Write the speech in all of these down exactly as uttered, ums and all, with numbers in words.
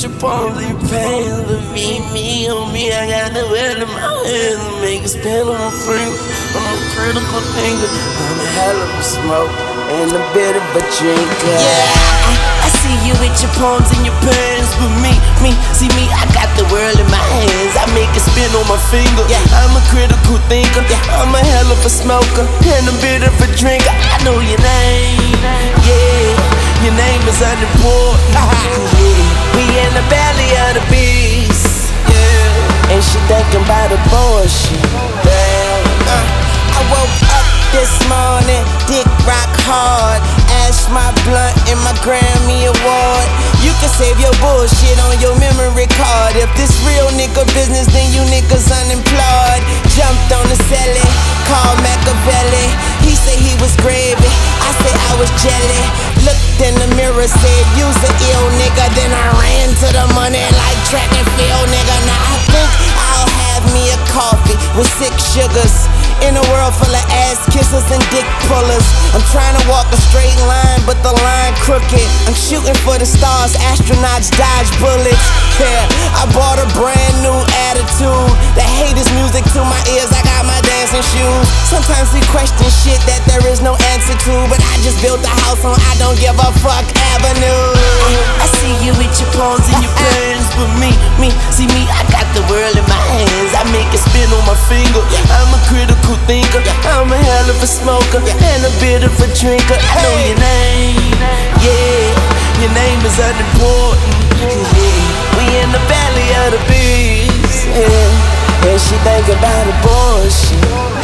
with your palms and your pants, but me, me, on me, I got the world in my hands. I make it spin on my finger. I'm a critical thinker. I'm a hell of a smoke and a bit of a drinker. Yeah, I, I see you with your palms and your pants, but me, me, see me, I got the world in my hands. I make it spin on my finger. Yeah, I'm a critical thinker. Yeah, I'm a hell of a smoker and a bit of a drinker. I know your name. Yeah, your name is unimportant. Yeah, we in the belly of the beast. Yeah, and she thinking about abortion. Damn. Uh, I woke up this morning, dick rock hard. Ash my blunt and my Grammy award. You can save your bullshit on your memory card. If this real nigga business, then you niggas unemployed. Jumped on the celly, called Machiavelli. He said he was gravy, I said I was jelly. Looked in the mirror, said you's an ill nigga. Then I ran to the money like track and field, nigga. Now I think I'll have me a coffee with six sugars. In a world full of ass kissers and dick pullers. I'm trying to walk a straight line, but the line crooked. I'm shooting for the stars, astronauts dodge bullets. Yeah, I bought a brand new attitude. The haters music to my ears, I got my dancing shoes. Sometimes we question shit that there is no answer to, but I just built a house on I don't give a fuck avenue. I, I see you with your palms and your pants, but me, me, see me, I got the world in my hands. I make it spin on my finger. I'm a critical thinker. I'm a hell of a smoker and a bit of a drinker. I know your name. Yeah, your name is unimportant. Yeah, we in the belly of the beast. Yeah, and she think about abortion.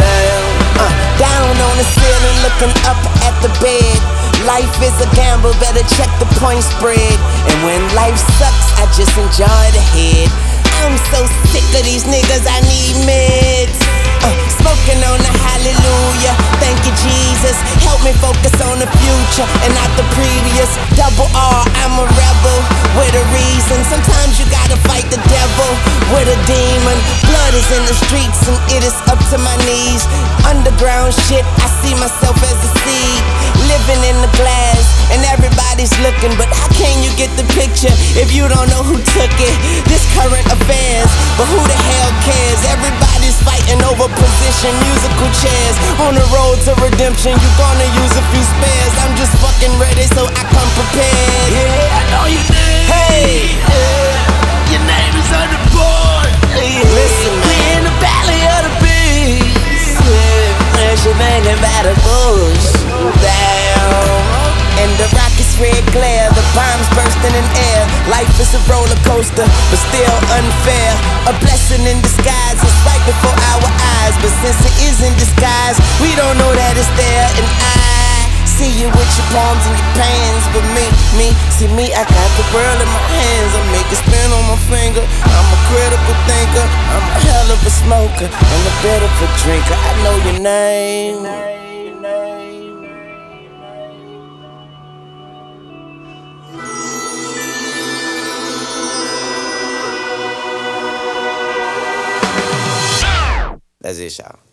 Damn. Uh, down on the ceiling, looking up at the bed. Life is a gamble, better check the point spread. And when life sucks, I just enjoy the head. I'm so sick of these niggas, I need meds. Uh, smoking on the hallelujah, thank you Jesus. Help me focus on the future and not the previous. Double R, I'm a rebel with a reason. Sometimes you gotta fight the devil with a demon. Blood is in the streets and it is up to my knees. Underground shit, I see myself as a seed. Living in the glass and everybody's looking, but how can you get the picture if you don't know who took it? This current affairs, but who the hell cares? Everybody's fighting over position, musical chairs. On the road to redemption, you gonna use a few spares. I'm just fucking ready, so I come prepared. Yeah, I know you did. Hey, yeah, your name is on the board. Yeah. Listen, we in the belly of the beast. Yeah, and she thinking about a bush. Damn. And the rocket's red glare, the bombs bursting in air. Life is a roller coaster, but still unfair. A blessing in disguise, it's right before our eyes. But since it is in disguise, we don't know that it's there. And I see you with your palms and your pants, but me, me, see me, I got the world in my hands. I make it spin on my finger. I'm a critical thinker, I'm a hell of a smoker and a bit of a drinker. I know your name. That's it, y'all.